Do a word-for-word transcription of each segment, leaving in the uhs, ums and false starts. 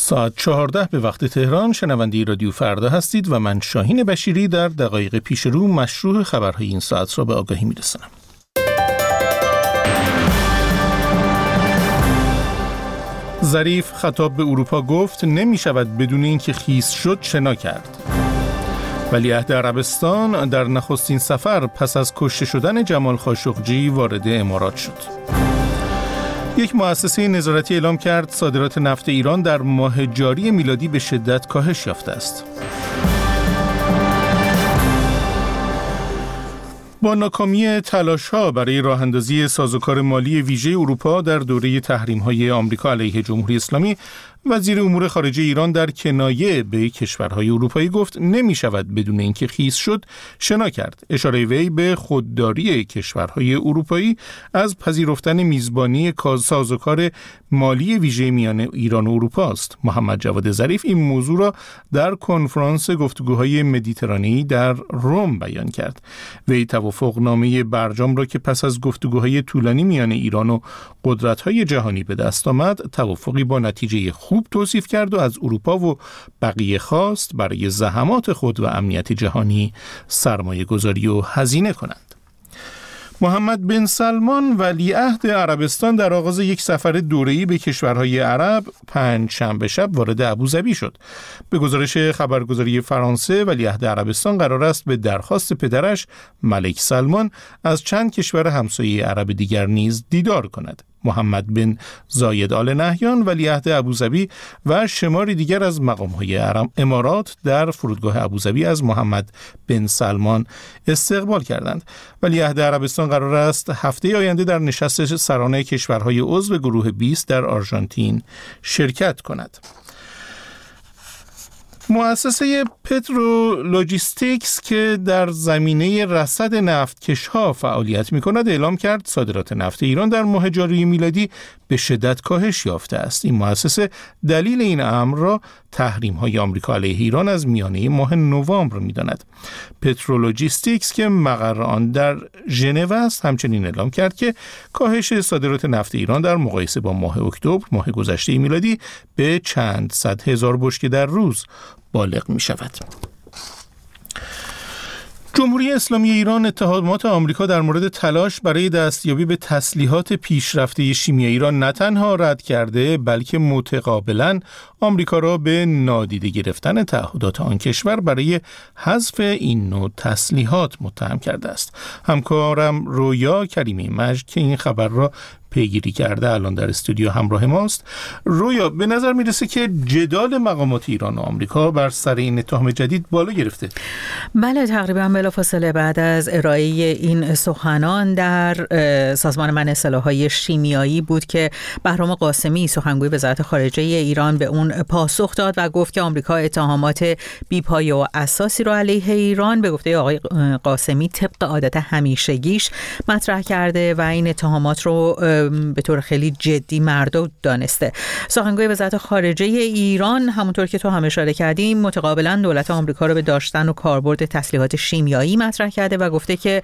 ساعت چهارده به وقت تهران شنونده رادیو فردا هستید و من شاهین بشیری در دقایق پیش رو مشروع خبرهای این ساعت را به آگاهی می‌رسانم. ظریف خطاب به اروپا گفت نمی شود بدون اینکه خیس شد شنا کرد. ولیعهد عربستان در نخستین سفر پس از کشته شدن جمال خاشقجی وارد امارات شد. یک مؤسسه نظارتی اعلام کرد صادرات نفت ایران در ماه جاری میلادی به شدت کاهش یافته است. با ناکامی تلاش‌ها برای راه‌اندازی سازوکار مالی ویژه اروپا در دوره تحریم‌های آمریکا علیه جمهوری اسلامی، وزیر امور خارجه ایران در کنایه به کشورهای اروپایی گفت نمی شود بدون اینکه خیس شد شنا کرد. اشاره وی به خودداری کشورهای اروپایی از پذیرفتن میزبانی سازوکار مالی ویژه میان ایران و اروپا است. محمد جواد ظریف این موضوع را در کنفرانس گفتگوهای مدیترانه‌ای در روم بیان کرد. وی توافقنامه برجام را که پس از گفتگوهای طولانی میان ایران و قدرت‌های جهانی به دست آمد، توافقی با نتیجه خوب خوب توصیف کرد و از اروپا و بقیه خواست برای زحمات خود و امنیت جهانی سرمایه گذاری و هزینه کنند. محمد بن سلمان ولیعهد عربستان در آغاز یک سفر دوره‌ای به کشورهای عرب پنج شنبه شب وارد ابوظبی شد. به گزارش خبرگزاری فرانسه، ولیعهد عربستان قرار است به درخواست پدرش ملک سلمان از چند کشور همسایه عرب دیگر نیز دیدار کند. محمد بن زاید آل نهیان ولیعهد ابوظبی و شماری دیگر از مقام‌های امارات در فرودگاه ابوظبی از محمد بن سلمان استقبال کردند. ولیعهد عربستان قرار است هفته آینده در نشست سران کشورهای عضو گروه بیست در آرژانتین شرکت کند. مؤسسه پترو لوجیستیکس که در زمینه رصد نفتکش‌ها فعالیت می‌کند اعلام کرد صادرات نفت ایران در ماه جاری میلادی به شدت کاهش یافته است. این مؤسسه دلیل این امر را تحریم‌های آمریکا علیه ایران از میانه ماه نوامبر می‌داند. پترو لوجیستیکس که مقر آن در ژنو است همچنین اعلام کرد که کاهش صادرات نفت ایران در مقایسه با ماه اکتبر ماه گذشته میلادی به چند صد هزار بشکه در روز بالغ می شود. جمهوری اسلامی ایران اتهامات آمریکا در مورد تلاش برای دستیابی به تسلیحات پیشرفته شیمیایی را نه تنها رد کرده، بلکه متقابلاً آمریکا را به نادیده گرفتن تعهدات آن کشور برای حذف این نوع تسلیحات متهم کرده است. همکارم رویا کریمی مجد که این خبر را پیگیری کرده الان در استودیو همراه ماست. رویا، به نظر میرسه که جدال مقامات ایران و آمریکا بر سر این اتهام جدید بالا گرفته. بله، تقریبا بلافاصله بعد از ارائه این سخنان در سازمان منع سلاح‌های شیمیایی بود که بهرام قاسمی سخنگوی وزارت خارجه ایران به اون پاسخ داد و گفت که آمریکا اتهامات بی‌پایه و اساسی را علیه ایران به گفته آقای قاسمی طبق عادت همیشگیش مطرح کرده و این اتهامات رو به طور خیلی جدی مردود دانسته. سخنگوی وزارت خارجه ایران همونطور که تو هم اشاره کردیم متقابلا دولت آمریکا رو به داشتن و کاربرد تسلیحات شیمیایی مطرح کرده و گفته که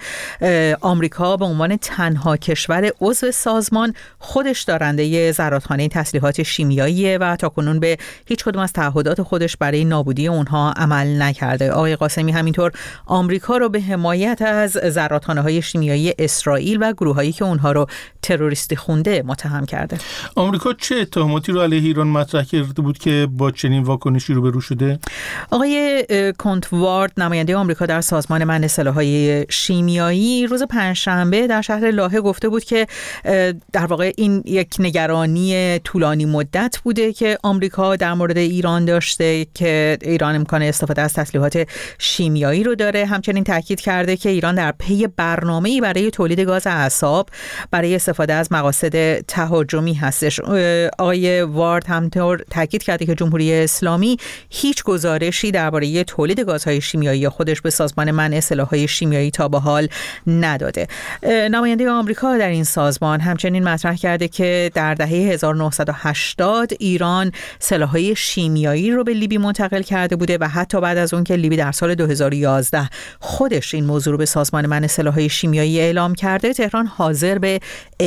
آمریکا به عنوان تنها کشور عضو سازمان خودش دارنده زرادخانه تسلیحات شیمیاییه و تاکنون به هیچ کدوم از تعهدات خودش برای نابودی اونها عمل نکرده. آقای قاسمی همینطور آمریکا رو به حمایت از زرادخانه‌های شیمیایی اسرائیل و گروهایی که اونها رو تروریستی خونده متهم کرده. آمریکا چه اتهاماتی رو علیه ایران مطرح کرده بود که با چنین واکنشی روبرو شده؟ آقای کنتوارد نماینده آمریکا در سازمان منع سلاح‌های شیمیایی روز پنجشنبه در شهر لاهه گفته بود که در واقع این یک نگرانی طولانی مدت بوده که آمریکا در مورد ایران داشته که ایران امکان استفاده از تسلیحات شیمیایی رو داره. همچنین تاکید کرده که ایران در پی برنامه‌ای برای تولید گاز اعصاب برای استفاده از مقاصد تهاجمی هستش. آقای وارد همطور تاکید کرده که جمهوری اسلامی هیچ گزارشی درباره تولید گازهای شیمیایی خودش به سازمان منع سلاح‌های شیمیایی تا به حال نداده. نماینده آمریکا در این سازمان همچنین مطرح کرده که در دهه هزار و نهصد و هشتاد ایران سلاح‌های شیمیایی رو به لیبی منتقل کرده بوده و حتی بعد از اون که لیبی در سال دو هزار و یازده خودش این موضوع رو به سازمان منع سلاح‌های شیمیایی اعلام کرده، تهران حاضر به اعلام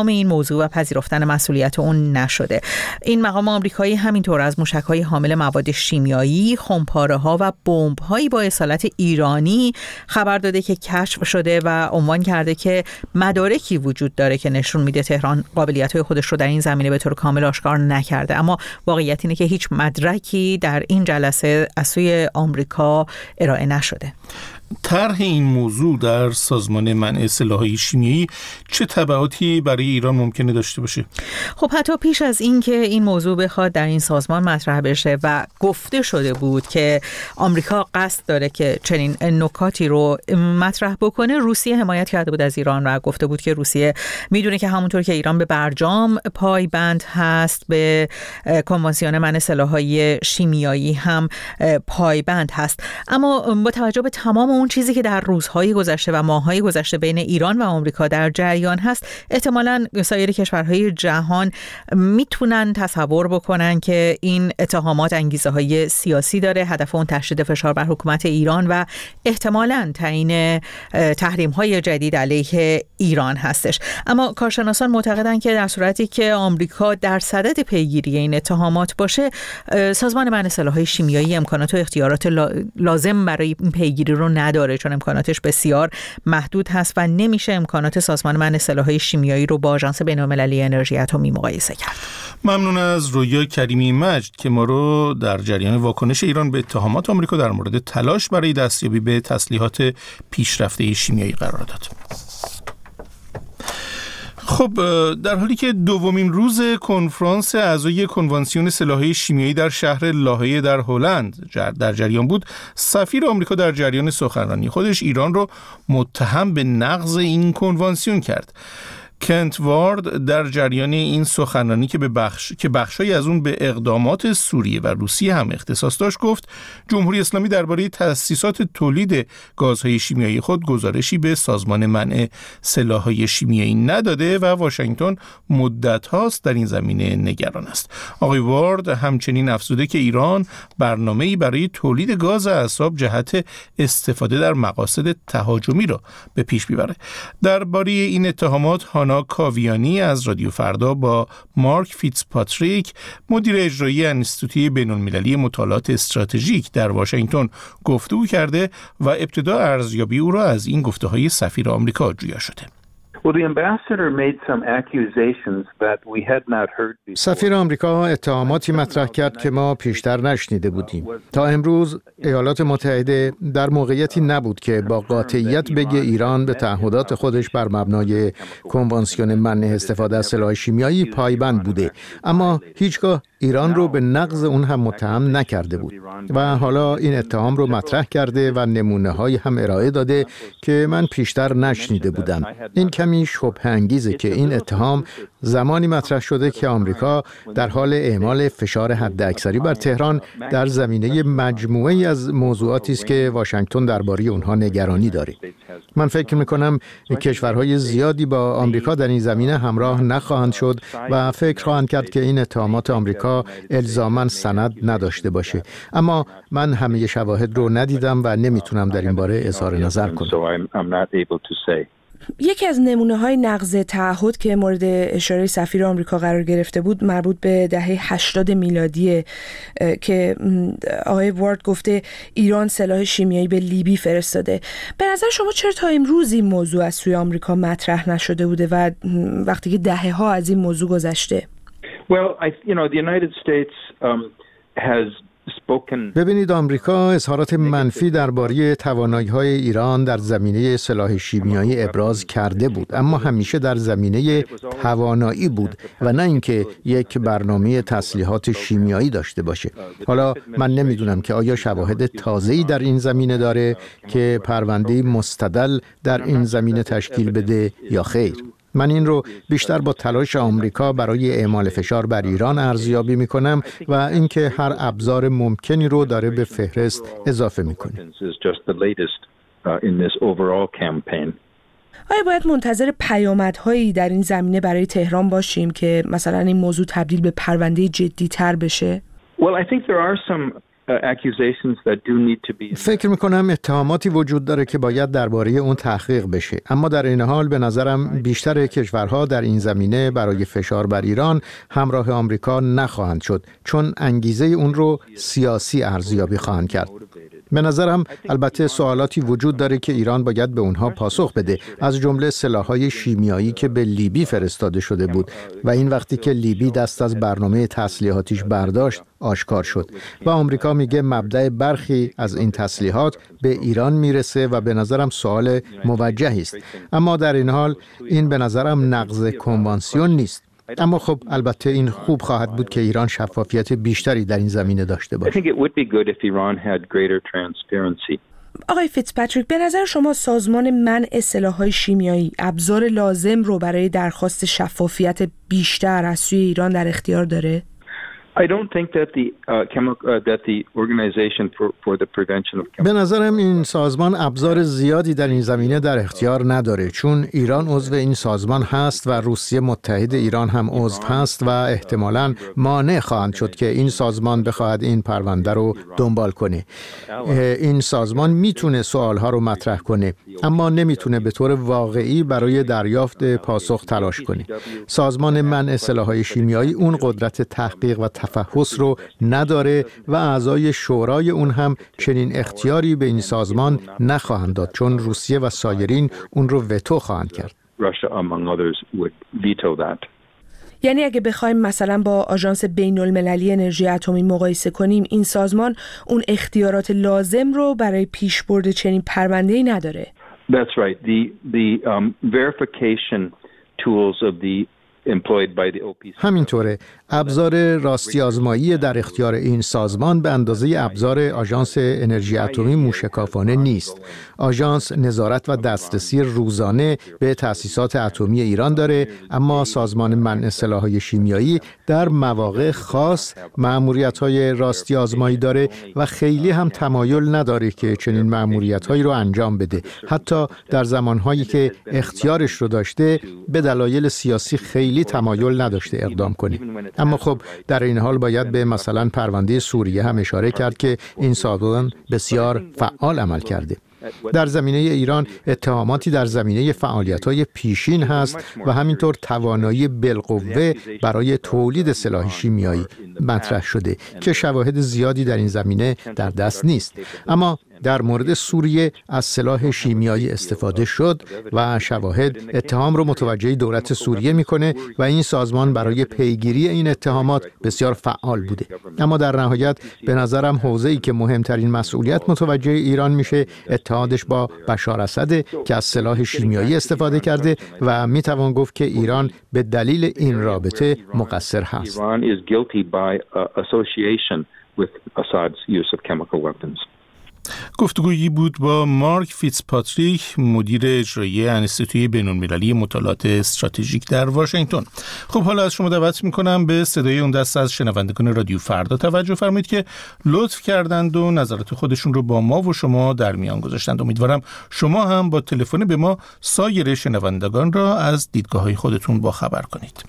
این موضوع و پذیرفتن مسئولیت اون نشده. این مقام آمریکایی همینطور از موشک‌های حامل مواد شیمیایی، خمپاره‌ها و بمب‌هایی با اصالت ایرانی خبر داده که کشف شده و عنوان کرده که مدارکی وجود داره که نشون میده تهران قابلیت‌های خودش رو در این زمینه به طور کامل آشکار نکرده. اما واقعیت اینه که هیچ مدرکی در این جلسه از سوی آمریکا ارائه نشده. طرح این موضوع در سازمان منع سلاح‌های شیمیایی چه تبعاتی برای ایران ممکنه داشته باشه؟ خب حتی پیش از این که این موضوع بخواد در این سازمان مطرح بشه و گفته شده بود که آمریکا قصد داره که چنین نکاتی رو مطرح بکنه، روسیه حمایت کرده بود از ایران و گفته بود که روسیه میدونه که همونطور که ایران به برجام پایبند هست، به کنوانسیون منع سلاح‌های شیمیایی هم پایبند هست. اما با توجه به تمام اون چیزی که در روزهای گذشته و ماههای گذشته بین ایران و آمریکا در جریان هست، احتمالاً سایر کشورهای جهان میتونن تصور بکنن که این اتهامات انگیزه های سیاسی داره، هدف اون تشدید فشار بر حکومت ایران و احتمالاً تعیین تحریم های جدید علیه ایران هستش. اما کارشناسان معتقدن که در صورتی که آمریکا در صدد پیگیری این اتهامات باشه، سازمان منع سلاح‌های شیمیایی امکانات و اختیارات لازم برای این پیگیری رو نداره، چون امکاناتش بسیار محدود هست و نمیشه امکانات سازمان منع سلاح‌های شیمیایی رو با آژانس بین‌المللی انرژی اتمی مقایسه کرد. ممنون از رویا کریمی مجد که ما رو در جریان واکنش ایران به اتهامات آمریکا در مورد تلاش برای دستیابی به تسلیحات پیشرفته شیمیایی قرار داد. خب در حالی که دومین روز کنفرانس اعضای کنوانسیون سلاح‌های شیمیایی در شهر لاهه در هلند در جریان بود، سفیر آمریکا در جریان سخنرانی خودش ایران رو متهم به نقض این کنوانسیون کرد. کنت وارد در جریان این سخنرانی که به بخش که بخشی از اون به اقدامات سوریه و روسیه هم اختصاص داشت، گفت جمهوری اسلامی درباره تأسیسات تولید گازهای شیمیایی خود گزارشی به سازمان منع سلاح‌های شیمیایی نداده و واشنگتن مدت هاست در این زمینه نگران است. آقای وارد همچنین افزوده که ایران برنامه‌ای برای تولید گاز اعصاب جهت استفاده در مقاصد تهاجمی را به پیش میبره. درباره این اتهامات هانا کاویانی از رادیو فردا با مارک فیتزپاتریک، مدیر اجرایی انستیتوی بین‌المللی مطالعات استراتژیک در واشنگتن، گفتگو کرده و ابتدا ارزیابی او را از این گفته‌های سفیر آمریکا جویا شده. سفیر آمریکا اتهاماتی مطرح کرد که ما پیشتر نشنیده بودیم. تا امروز ایالات متحده در موقعیتی نبود که با قاطعیت بگه ایران به تعهدات خودش بر مبنای کنوانسیون منع استفاده از سلاح شیمیایی پایبند بوده، اما هیچگاه ایران رو به نقض اون هم متهم نکرده بود و حالا این اتهام رو مطرح کرده و نمونه های هم ارائه داده که من پیشتر نشنیده بودم. این کمی شبهه انگیزه که این اتهام زمانی مطرح شده که آمریکا در حال اعمال فشار حداکثری بر تهران در زمینه مجموعه‌ای از موضوعاتی است که واشنگتن درباره اونها نگرانی داره. من فکر می‌کنم کشورهای زیادی با آمریکا در این زمینه همراه نخواهند شد و فکر خواهند کرد که این اتهامات آمریکا الزاماً سند نداشته باشه. اما من همه شواهد رو ندیدم و نمیتونم در این باره اظهار نظر کنم. یکی از نمونه‌های نقض تعهد که مورد اشاره سفیر آمریکا قرار گرفته بود مربوط به دهه هشتاد میلادی که آقای وارد گفته ایران سلاح شیمیایی به لیبی فرستاده. به نظر شما چرا تا امروز این موضوع از سوی آمریکا مطرح نشده بوده و وقتی که دهه‌ها از این موضوع گذشته؟ Well, I, you know, the United States um, has ببینید، آمریکا اظهارات منفی درباره توانایی‌های ایران در زمینه سلاح شیمیایی ابراز کرده بود، اما همیشه در زمینه توانایی بود و نه اینکه یک برنامه تسلیحات شیمیایی داشته باشه. حالا من نمیدونم که آیا شواهد تازه‌ای در این زمینه داره که پرونده مستدل در این زمینه تشکیل بده یا خیر. من این رو بیشتر با تلاش آمریکا برای اعمال فشار بر ایران ارزیابی میکنم و اینکه هر ابزار ممکنی رو داره به فهرست اضافه میکنه. آیا باید منتظر پیامدهایی در این زمینه برای تهران باشیم که مثلا این موضوع تبدیل به پرونده جدی‌تر بشه؟ Well, I think there are some فکر میکنم اتهاماتی وجود داره که باید درباره اون تحقیق بشه، اما در این حال به نظرم بیشتر کشورها در این زمینه برای فشار بر ایران همراه آمریکا نخواهند شد، چون انگیزه اون رو سیاسی ارزیابی خواهند کرد. به نظرم البته سوالاتی وجود داره که ایران باید به اونها پاسخ بده، از جمله سلاح‌های شیمیایی که به لیبی فرستاده شده بود و این وقتی که لیبی دست از برنامه تسلیحاتیش برداشت آشکار شد و آمریکا میگه مبدأ برخی از این تسلیحات به ایران میرسه و به نظرم سوال موجهی است. اما در این حال این به نظرم نقض کنوانسیون نیست. اما خب البته این خوب خواهد بود که ایران شفافیت بیشتری در این زمینه داشته باشه. آقای فیتزپاتریک، به نظر شما سازمان منع سلاح‌های شیمیایی ابزار لازم رو برای درخواست شفافیت بیشتر از سوی ایران در اختیار داره؟ I don't think that the uh, chemical uh, that the organization for for the prevention of chemical. به نظرم این سازمان ابزار زیادی در این زمینه در اختیار نداره، چون ایران عضو این سازمان هست و روسیه متحد ایران هم عضو هست و احتمالاً مانع خواهند شد که این سازمان بخواهد این پرونده رو دنبال کنه. این سازمان میتونه سوالها رو مطرح کنه، اما نمیتونه به طور واقعی برای دریافت پاسخ تلاش کنه. سازمان منع سلاح‌های شیمیایی اون قدرت تحقیق و تفحص رو نداره و اعضای شورای اون هم چنین اختیاری به این سازمان نخواهند داد، چون روسیه و سایرین اون رو وتو خواهند کرد. یعنی اگه بخوایم مثلا با آژانس بین المللی انرژی اتمی مقایسه کنیم، این سازمان اون اختیارات لازم رو برای پیشبرد چنین پرونده‌ای نداره. That's right. The the um, verification tools of the همینطوره. ابزار راستی آزمایی در اختیار این سازمان به اندازه ابزار آژانس انرژی اتمی موشکافانه نیست. آژانس نظارت و دسترسی روزانه به تأسیسات اتمی ایران داره، اما سازمان منع سلاح‌های شیمیایی در مواقع خاص مأموریت‌های راستی آزمایی داره و خیلی هم تمایل نداره که چنین مأموریت‌هایی رو انجام بده. حتی در زمان‌هایی که اختیارش رو داشته به دلایل سیاسی خیلی تمایل نداشته اقدام کنه. اما خب در این حال باید به مثلا پرونده سوریه هم اشاره کرد که این سازمان بسیار فعال عمل کرده. در زمینه ایران اتهاماتی در زمینه فعالیت‌های پیشین هست و همینطور توانایی بالقوه برای تولید سلاح شیمیایی مطرح شده که شواهد زیادی در این زمینه در دست نیست. اما در مورد سوریه از سلاح شیمیایی استفاده شد و شواهد اتهام رو متوجه دولت سوریه میکنه و این سازمان برای پیگیری این اتهامات بسیار فعال بوده. اما در نهایت به نظرم حوزه‌ای که مهمترین مسئولیت متوجه ایران میشه اتحادش با بشار اسد که از سلاح شیمیایی استفاده کرده و میتوان گفت که ایران به دلیل این رابطه مقصر هست. گفتگویی بود با مارک فیتزپاتریک، مدیر اجرایی انستیتوی بین‌المللی مطالعات استراتژیک در واشنگتن. خب حالا از شما دعوت می‌کنم به صدای اون دسته از شنوندگان رادیو فردا توجه فرمایید که لطف کردند و نظرات خودشون رو با ما و شما در میان گذاشتند. امیدوارم شما هم با تلفن به ما سایر شنوندگان را از دیدگاه‌های خودتون باخبر کنید.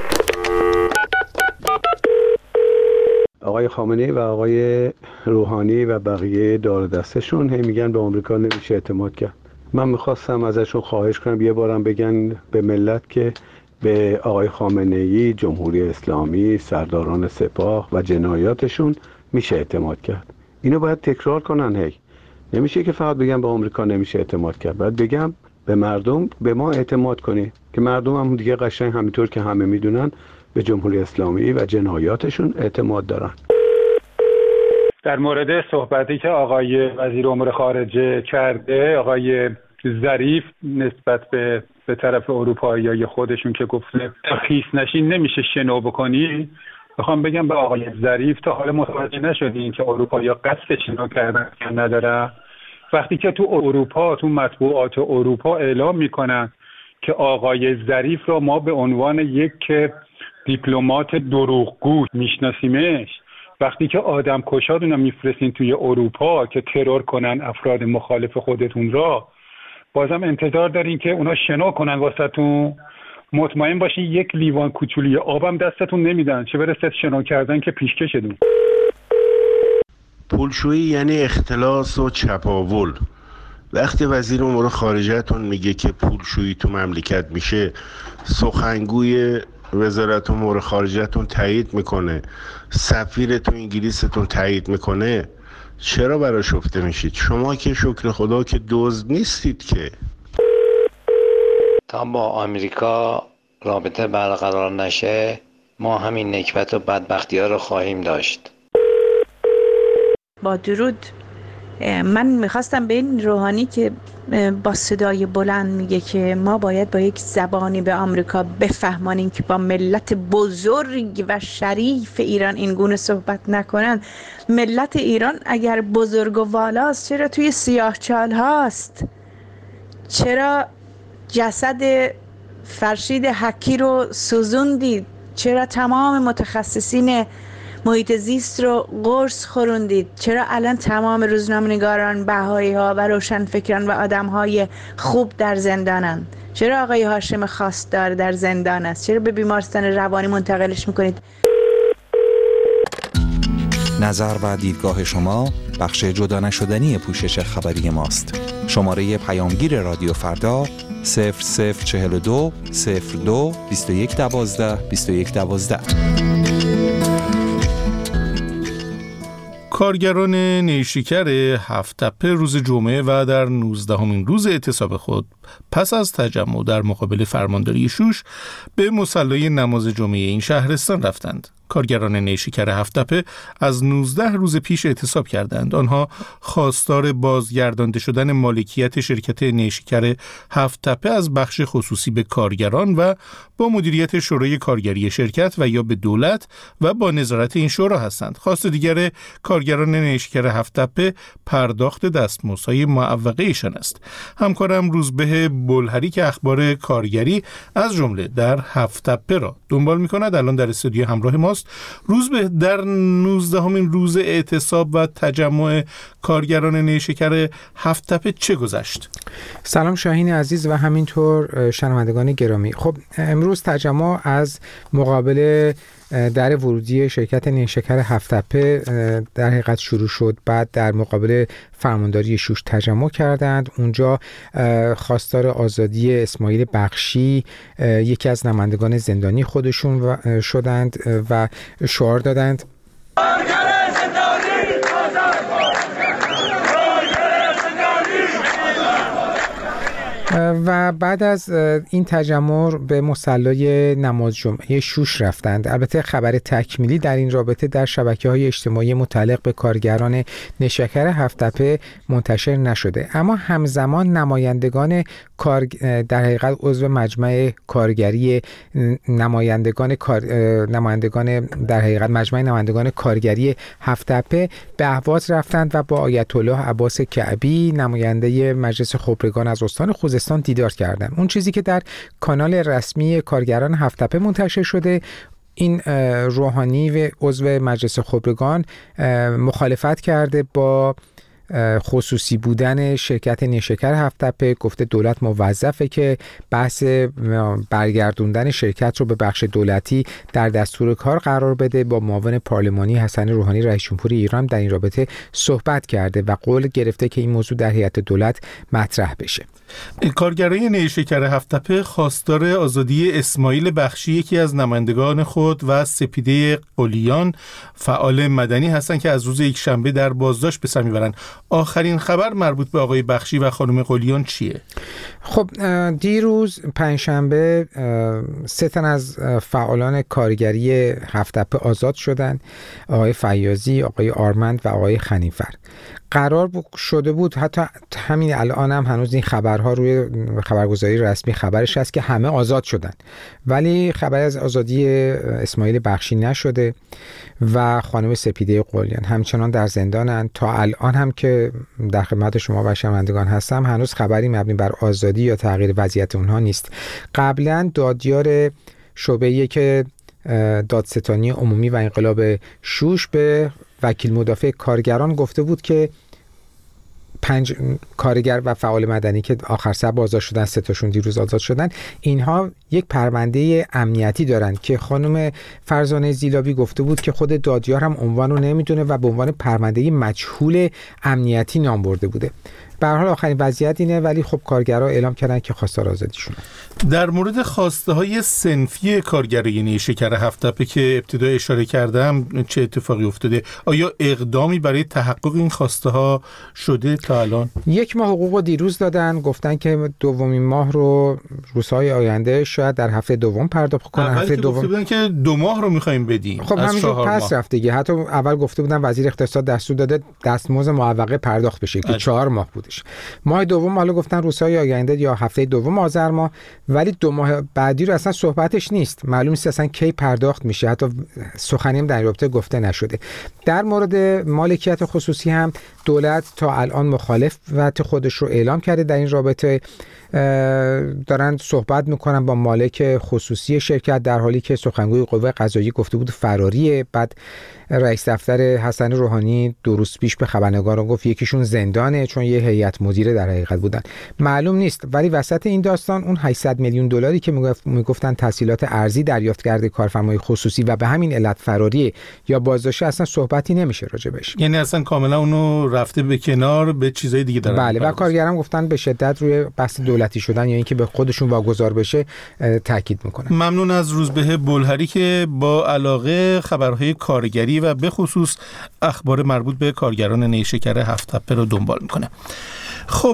آقای خامنه‌ای و آقای روحانی و بقیه دار دستشون هی میگن به آمریکا نمیشه اعتماد کرد. من میخواستم ازشون خواهش کنم یه بارم بگن به ملت که به آقای خامنه‌ای، جمهوری اسلامی، سرداران سپاه و جنایاتشون میشه اعتماد کرد. اینو باید تکرار کنن. هی نمیشه که فقط بگم به آمریکا نمیشه اعتماد کرد، باید بگم به مردم به ما اعتماد کنی که مردم هم دیگه قشنگ همینطور که همه میدونن به جمهوری اسلامی و جنایاتشون اعتماد دارن. در مورد صحبتی که آقای وزیر امور خارجه کرده، آقای ظریف نسبت به به طرف اروپاییای خودشون که گفته خیس نشین نمیشه شنو بکنی، میخوام بگم به آقای ظریف تا حالا متوجه نشدین که اروپایی‌ها قصد شنو کردن نداره. وقتی که تو اروپا، تو مطبوعات اروپا اعلام میکنن که آقای ظریف را ما به عنوان یک دیپلمات دروغگو میشناسیمش، وقتی که آدم کشادون رو میفرستین توی اروپا که ترور کنن افراد مخالف خودتون را، بازم انتظار دارین که اونا شنا کنن واسهتون؟ مطمئن باشین یک لیوان کوچولی آبم دستتون نمیدن، چه برسه شنا کردن که پیشکشتون. پولشویی یعنی اختلاس و چپاول. وقتی وزیر امور خارجه‌تون میگه که پولشویی تو مملکت میشه، سخنگوی وزارت امور خارجه‌تون تایید میکنه، سفیر تو انگلیستون تایید میکنه، چرا برای شفته میشید؟ شما که شکر خدا که دزد نیستید که. تا با آمریکا رابطه برقرار نشه ما همین نکبت و بدبختی ها رو خواهیم داشت. با درود، من میخواستم به این روحانی که با صدای بلند میگه که ما باید با یک زبانی به آمریکا بفهمانیم که با ملت بزرگ و شریف ایران این گونه صحبت نکنن. ملت ایران اگر بزرگ و والاست چرا توی سیاهچال هاست؟ چرا جسد فرشید حکی رو سوزوندید؟ چرا تمام متخصصین محیط زیست رو قرص خوروندید؟ چرا الان تمام روزنامه‌نگاران، بهایی ها و روشنفکران و آدم های خوب در زندانن؟ چرا آقای هاشم خواستار در زندان است؟ چرا به بیمارستان روانی منتقلش میکنید؟ نظر و دیدگاه شما بخش جدا نشدنی پوشش خبری ماست. شماره پیامگیر رادیو فردا صفر صفر چهل و دو صفر دو بیست و یک دوازده بیست و یک دوازده. کارگران نیشکر هفت تپه روز جمعه و در نوزدهمین روز اعتصاب خود پس از تجمع در مقابل فرمانداری شوش به مصلی نماز جمعه این شهرستان رفتند. کارگران نیشکر هفت تپه از نوزده روز پیش اعتصاب کردند. آنها خواستار بازگردانده شدن مالکیت شرکت نیشکر هفت تپه از بخش خصوصی به کارگران و با مدیریت شورای کارگری شرکت و یا به دولت و با نظارت این شورا هستند. خواست دیگر کارگران نیشکر هفت تپه پرداخت دستمزدهای معوقه ایشان است. همکارم روزبه بلهری که اخبار کارگری از جمله در هفت تپه را دنبال می‌کند الان در استودیو همراه ماست. روزبه، در نوزدهمین روز اعتصاب و تجمع کارگران نیشکر هفت تپه چه گذشت؟ سلام شاهین عزیز و همینطور شنوندگان گرامی. خب امروز تجمع از مقابل در ورودی شرکت نیشکر هفت تپه در حقیقت شروع شد. بعد در مقابل فرمانداری شوش تجمع کردند. اونجا خواستار آزادی اسماعیل بخشی یکی از نمایندگان زندانی خودشون شدند و شعار دادند و بعد از این تجمع به مصلی نماز جمعه شوش رفتند. البته خبر تکمیلی در این رابطه در شبکه‌های اجتماعی متعلق به کارگران نیشکر هفت تپه منتشر نشده، اما همزمان نمایندگان کار در حقیقت عضو مجمع کارگری نمایندگان کار نمایندگان در حقیقت مجمع نمایندگان کارگری هفت تپه به اهواز رفتند و با آیت الله عباس کعبی نماینده مجلس خبرگان از استان خوزستان دیدار کردند. اون چیزی که در کانال رسمی کارگران هفت تپه منتشر شده، این روحانی و عضو مجلس خبرگان مخالفت کرده با خصوصی بودن شرکت نیشکر هفت تپه. گفته دولت موظفه که بحث برگردوندن شرکت رو به بخش دولتی در دستور کار قرار بده. با معاون پارلمانی حسن روحانی رئیس جمهور ایران در این رابطه صحبت کرده و قول گرفته که این موضوع در هیئت دولت مطرح بشه. کارگرای نیشکر هفت تپه خواستار آزادی اسماعیل بخشی یکی از نمایندگان خود و سپیده قلیان فعال مدنی هستند که از روز یک شنبه در بازداشت به سر میبرند. آخرین خبر مربوط به آقای بخشی و خانم قلیان چیه؟ خب دیروز پنجشنبه سه تن از فعالان کارگری هفت تپه آزاد شدند. آقای فیاضی، آقای آرمند و آقای خنیفر. قرار شده بود، حتی همین الان هم هنوز این خبرها روی خبرگزاری رسمی خبرش هست که همه آزاد شدن، ولی خبر از آزادی اسماعیل بخشی نشده و خانم سپیده قلیان همچنان در زندانند. تا الان هم که در خدمت شما و شنوندگان هستم هنوز خبری مبنی بر آزادی یا تغییر وضعیت اونها نیست. قبلا دادیار شعبه‌ای که دادستانی عمومی و انقلاب شوش به وکیل مدافع کارگران گفته بود که پنج کارگر و فعال مدنی که آخر سر آزاد شدن، سه تاشون دیروز آزاد شدن، اینها یک پرونده امنیتی دارن که خانم فرزانه زیلابی گفته بود که خود دادیار هم عنوان رو نمیدونه و به عنوان پرونده مجهول امنیتی نام برده بوده. به هر حال آخرین وضعیت اینه، ولی خب کارگرها اعلام کردن که خواستار آزادیشون. در مورد خواسته های صنفی کارگرای نیشکر هفت‌تپه که ابتدا اشاره کردم چه اتفاقی افتاده؟ آیا اقدامی برای تحقق این خواسته ها شده تا الان؟ یک ماه حقوق رو دیروز دادن، گفتن که دومین ماه رو روزهای آینده شاید در هفته دوم پرداخت کنن. هفته دوم گفته بودن که دو ماه رو می‌خوایم بدیم. خب همینجور پس رفت دیگه. حتی اول گفته بودن وزیر اقتصاد دستور داده دستمزد معوقه پرداخت بشه که چهار ماه بود. ماه دوم حالا گفتن روزهای آینده یا هفته دوم آذر ماه، ولی دو ماه بعدی رو اصلا صحبتش نیست. معلوم نیست اصلا کی پرداخت میشه، حتی سخنی هم در رابطه گفته نشده. در مورد مالکیت خصوصی هم دولت تا الان مخالفت خودش رو اعلام کرده. در این رابطه دارن صحبت میکنن با مالک خصوصی شرکت، در حالی که سخنگوی قوه قضاییه گفته بود فراریه. بعد رئیس دفتر حسن روحانی دو روز پیش به خبرنگاران گفت یکیشون زندانه چون یه هیئت مدیره در حقیقت بودن. معلوم نیست، ولی وسط این داستان اون هشتصد میلیون دلاری که میگفتن تسهیلات ارزی دریافت کرده کارفرمای خصوصی و به همین علت فراریه یا بازداشته، اصلا صحبتی نمیشه راجبش. یعنی اصلا کاملا اونو رفته به کنار، به چیزای دیگه دارن. بله، و کارگران گفتن به شدت روی بحث دولتی شدن یا اینکه به خودشون واگذار بشه تاکید میکنن. ممنون از روزبه بلهری که با علاقه خبرهای کارگری و به خصوص اخبار مربوط به کارگران نیشکر هفت‌تپه رو دنبال میکنه. خب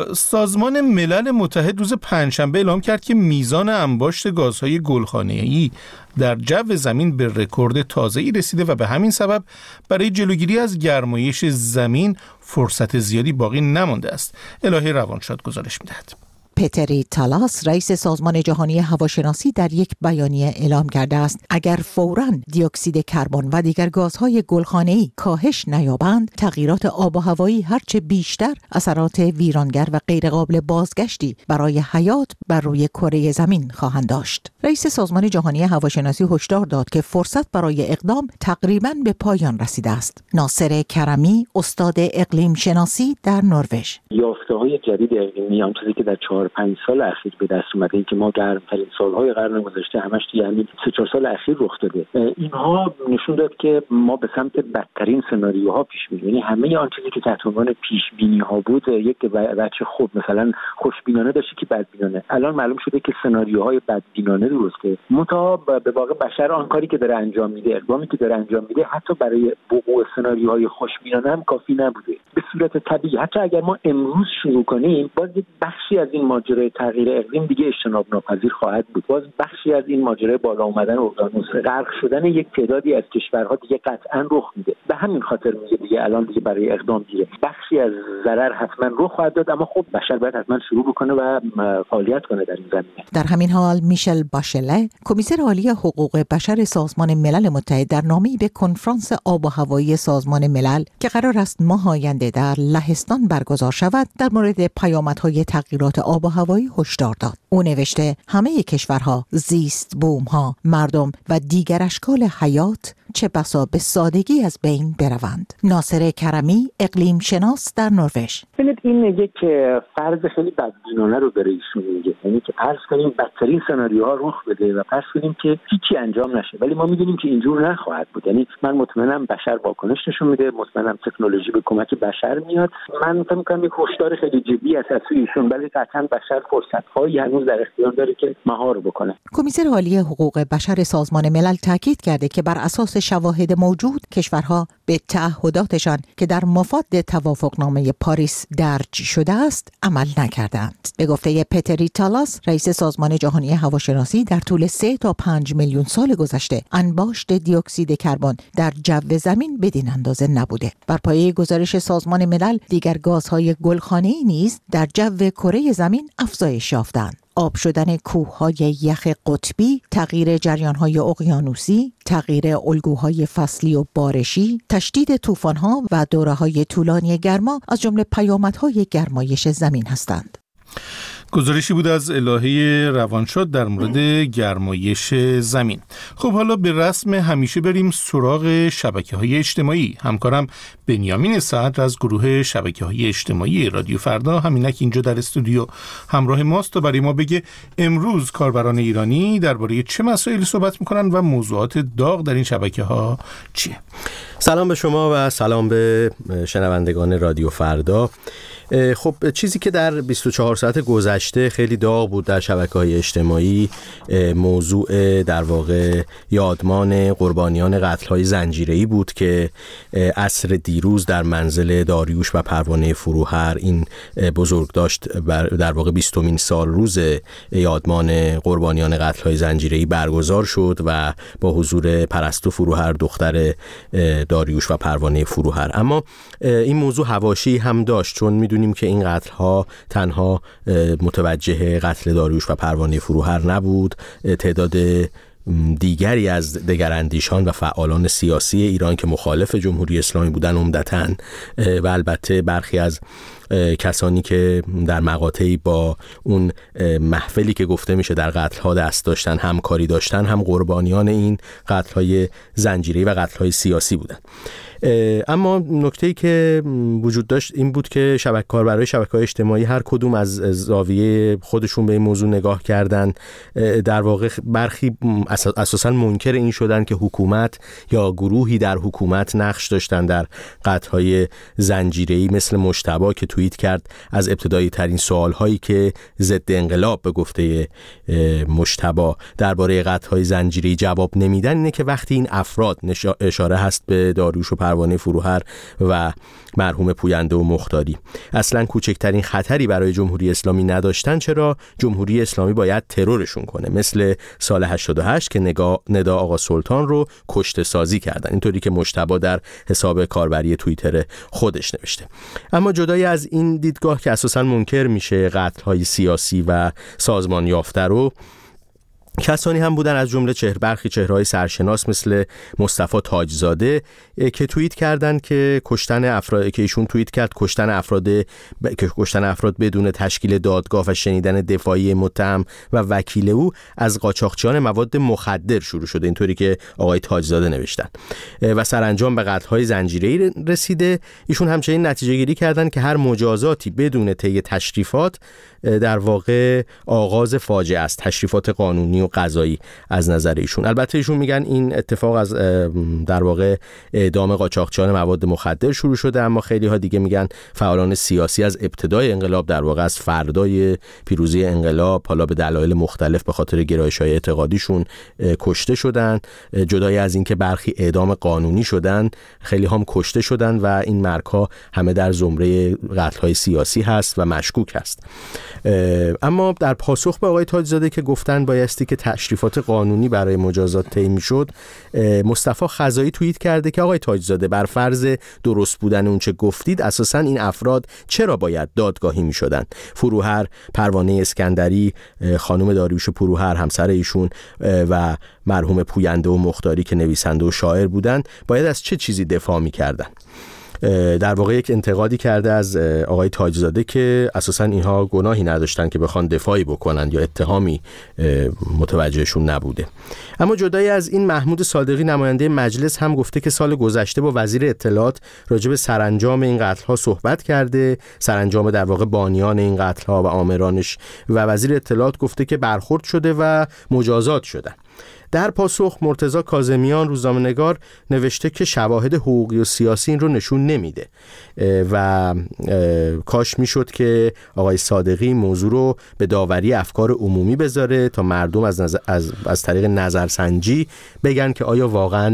سازمان ملل متحد روز پنجشنبه اعلام کرد که میزان انباشت گازهای گلخانه‌ای در جو زمین به رکورد تازه‌ای رسیده و به همین سبب برای جلوگیری از گرمایش زمین فرصت زیادی باقی نمانده است. الهی روانشاد گزارش می‌دهد. پتری تالاس رئیس سازمان جهانی هواشناسی در یک بیانیه اعلام کرده است اگر فوراً دی اکسید کربن و دیگر گازهای گلخانه‌ای کاهش نیابند، تغییرات آب و هوایی هرچه بیشتر اثرات ویرانگر و غیرقابل بازگشتی برای حیات بر روی کره زمین خواهند داشت. رئیس سازمان جهانی هواشناسی هشدار داد که فرصت برای اقدام تقریباً به پایان رسیده است. ناصر کرمی، استاد اقلیم شناسی در نروژ: یافته‌های جدید اقلیمی، آن چیزی که در چهار پنج سال اخیر به دست اومده، این که ما گرمترین سالهای قرن گذشته همش توی همین سه چهار سال اخیر رخ داده، اینها نشون داد که ما به سمت بدترین سناریوها پیش میریم. یعنی همه آن چیزی که تحت عنوان پیش بینی ها بود یک بچه خوب مثلا خوشبینانه داشته که بدبینانه، الان معلوم شده که سناریوهای بدبینانه درسته. منتها به واقع بشر آن کاری که داره انجام میده، اقدامی که داره انجام میده، حتی برای وقوع سناریوهای خوشبینانه هم کافی نبوده. به صورت طبیعی حتی اگر ما امروز شروع کنیم، باز یک بخشی از این ماجرای تغییر اقلیم دیگه اجتناب ناپذیر خواهد بود. باز بخشی از این ماجرای بالا اومدن اقیانوس، غرق شدن یک تعدادی از کشورها دیگه قطعا رخ میده. به همین خاطر میگه دیگه الان دیگه برای اقدام دیگه بخشی از ضرر حتما رخ خواهد داد، اما خب بشر باید حتما شروع بکنه و فعالیت کنه در این زمینه. در همین حال میشل باشله، کمیسر عالی حقوق بشر سازمان ملل متحد، در نامه‌ای به کنفرانس آب و هوایی سازمان ملل که قرار است ماه آینده در لهستان برگزار شود، در مورد پیامدهای تغییرات آب و هوایی هشدار داد. او نوشته همه کشورها، زیست بوم‌ها، مردم و دیگر اشکال حیات چه بسا به سادگی از بین بروند. ناصر کرمی، اقلیم شناس در نروژ: ببینید این یک فرض خیلی بدبینانه رو برای ایشون میگه، یعنی که فرض کنیم بدترین سناریوها رخ بده و فرض کنیم که هیچی انجام نشه، ولی ما میدونیم که اینجور نخواهد بود. یعنی من مطمئنم بشر واکنش نشون میده، مطمئنم تکنولوژی به کمک بشر میاد. من فکر می‌کنم یک هشدار خیلی جدی است از ایشون، ولی قطعاً بشر فرصت‌هایی هنوز در اختیار داره که مهار بکنه. کمیسر عالی حقوق بشر سازمان ملل تاکید کرده که بر اساس شواهد موجود کشورها به تعهداتشان که در مفاد توافقنامه پاریس درج شده است عمل نکردند. به گفته پتری تالاس، رئیس سازمان جهانی هواشناسی، در طول سه تا پنج میلیون سال گذشته انباشت دی اکسید کربن در جو زمین بدین اندازه نبوده. بر پایه گزارش سازمان ملل، دیگر گازهای گلخانه‌ای نیز در جو کره زمین افزایش یافتند. آب شدن کوههای یخ قطبی، تغییر جریانهای اقیانوسی، تغییر الگوهای فصلی و بارشی، تشدید طوفان‌ها و دوره‌های طولانی گرما از جمله پیامدهای گرمایش زمین هستند. گزارشی بود از الهه روانشاد در مورد گرمایش زمین. خب حالا به رسم همیشه بریم سراغ شبکه‌های اجتماعی. همکارم بنیامین صدر از گروه شبکه‌های اجتماعی رادیو فردا همینک اینجا در استودیو همراه ماست تا برای ما بگه امروز کاربران ایرانی درباره چه مسائلی صحبت میکنن و موضوعات داغ در این شبکه‌ها چیه. سلام به شما و سلام به شنوندگان رادیو فردا. خب چیزی که در بیست و چهار ساعت گذشته خیلی داغ بود در شبکه‌های اجتماعی موضوع در واقع یادمان قربانیان قتل‌های زنجیره‌ای بود که عصر دیروز در منزل داریوش و پروانه فروهر این بزرگداشت در واقع بیستمین سال روز یادمان قربانیان قتل‌های زنجیره‌ای برگزار شد و با حضور پرستو فروهر دختر داریوش و پروانه فروهر. اما این موضوع حواشی هم داشت، چون میدونیم که این قتل ها تنها متوجه قتل داریوش و پروانه فروهر نبود. تعداد دیگری از دگراندیشان و فعالان سیاسی ایران که مخالف جمهوری اسلامی بودن عمدتاً و البته برخی از کسانی که در مقاطعی با اون محفلی که گفته میشه در قتل‌ها دست داشتن، همکاری داشتن، هم قربانیان این قتل‌های زنجیره‌ای و قتل‌های سیاسی بودن. اما نکته‌ای که وجود داشت این بود که شبکه کاربرای شبکه‌های اجتماعی هر کدوم از زاویه خودشون به این موضوع نگاه کردن. در واقع برخی اساساً منکر این شدن که حکومت یا گروهی در حکومت نقش داشتن در قتل‌های زنجیره‌ای، مثل مجتبی که توییت کرد از ابتدایی ترین سوال‌هایی که ضد انقلاب به گفته مجتبی درباره قتل‌های زنجیره‌ای جواب نمیدن اینه که وقتی این افراد، اشاره هست به داریوش و پروانه فروهر و مرحوم پوینده و مختاری، اصلا کوچکترین خطری برای جمهوری اسلامی نداشتن، چرا جمهوری اسلامی باید ترورشون کنه؟ مثل سال هشتاد و هشت که نگاه ندا آقا سلطان رو کشته سازی کردن، اینطوری که مجتبی در حساب کاربری توییتر خودش نوشته. اما جدای از این دیدگاه که اساسا منکر میشه قتل‌های سیاسی و سازمان یافته رو، کسانی هم بودن از جمله چهر برخی چهره‌های سرشناس مثل مصطفی تاجزاده که توییت کردن که کشتن افراد که ایشون توییت کرد کشتن افراد ب... که کشتن افراد بدون تشکیل دادگاه و شنیدن دفاعی متهم و وکیل او از قاچاقچیان مواد مخدر شروع شده، اینطوری که آقای تاجزاده نوشتن، و سرانجام به قتل‌های زنجیره‌ای رسیده. ایشون همچنین نتیجه گیری کردن که هر مجازاتی بدون طی تشریفات در واقع آغاز فاجعه است، تشریفات قانونی و قضایی از نظر ایشون. البته ایشون میگن این اتفاق از در واقع اعدام قاچاقچیان مواد مخدر شروع شده، اما خیلی ها دیگه میگن فعالان سیاسی از ابتدای انقلاب، در واقع از فردای پیروزی انقلاب، حالا به دلایل مختلف به خاطر گرایش‌های اعتقادیشون کشته شدن. جدای از این که برخی اعدام قانونی شدن، خیلی هم کشته شدن و این مرگ‌ها همه در زمره قتل‌های سیاسی هست و مشکوک هست. اما در پاسخ به آقای تاجزاده که گفتن بایستی که تشریفات قانونی برای مجازات طی میشد، مصطفی خزایی توییت کرده که آقای تاجزاده بر فرض درست بودن اون چه گفتید، اساساً این افراد چرا باید دادگاهی میشدن؟ فروهر، پروانه اسکندری، خانم داریوش فروهر همسر ایشون و مرحوم پوینده و مختاری که نویسنده و شاعر بودن، باید از چه چیزی دفاع میکردن؟ در واقع یک انتقادی کرده از آقای تاجزاده که اساساً اینها گناهی نداشتن که بخوان دفاعی بکنن یا اتهامی متوجهشون نبوده. اما جدای از این، محمود صادقی نماینده مجلس هم گفته که سال گذشته با وزیر اطلاعات راجع به سرانجام این قتل‌ها صحبت کرده، سرانجام در واقع بانیان این قتل‌ها و آمرانش، و وزیر اطلاعات گفته که برخورد شده و مجازات شدن. در پاسخ مرتضی کاظمیان روزنامه‌نگار نوشته که شواهد حقوقی و سیاسی این رو نشون نمیده و کاش میشد که آقای صادقی موضوع رو به داوری افکار عمومی بذاره تا مردم از, نظر، از, از طریق نظرسنجی بگن که آیا واقعا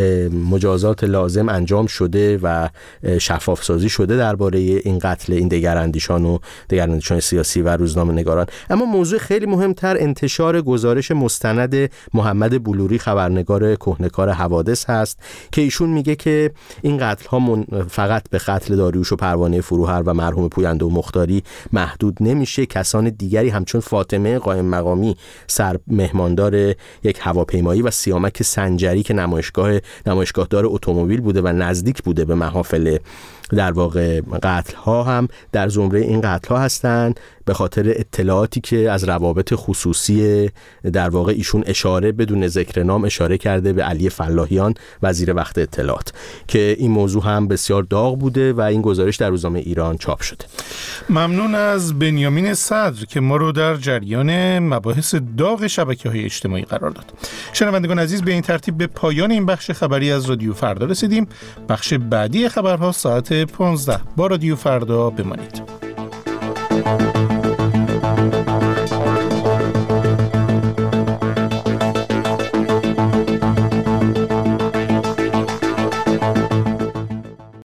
مجازات لازم انجام شده و شفاف سازی شده درباره این قتل این دگراندیشان و دگراندیشان سیاسی و روزنامه‌نگاران. اما موضوع خیلی مهمتر انتشار گزارش مستند محمد بلوری، خبرنگار کهنکار حوادث هست، که ایشون میگه که این قتل ها فقط به قتل داریوش و پروانه فروهر و مرحوم پوینده و مختاری محدود نمیشه. کسان دیگری همچون فاطمه قائم مقامی، سر مهماندار یک هواپیمایی، و سیامک سنجری که نمایشگاه نمایشگاهدار اتومبیل بوده و نزدیک بوده به محافل در واقع قتل ها، هم در زمره این قتل ها هستند. به خاطر اطلاعاتی که از روابط خصوصی در واقع ایشون اشاره بدون ذکر نام اشاره کرده به علی فلاحیان وزیر وقت اطلاعات که این موضوع هم بسیار داغ بوده و این گزارش در روزنامه ایران چاپ شده. ممنون از بنیامین صدر که ما رو در جریان مباحث داغ شبکه‌های اجتماعی قرار داد. شنوندگان عزیز، به این ترتیب به پایان این بخش خبری از رادیو فردا رسیدیم. بخش بعدی خبرها ساعت پانزده با رادیو فردا بمانید.